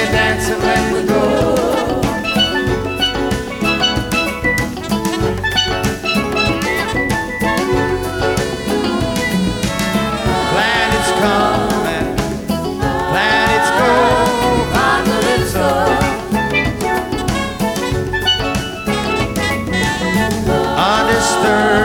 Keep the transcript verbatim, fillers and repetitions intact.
dance and let me go. Planets come and planets go. Calypso. Undisturbed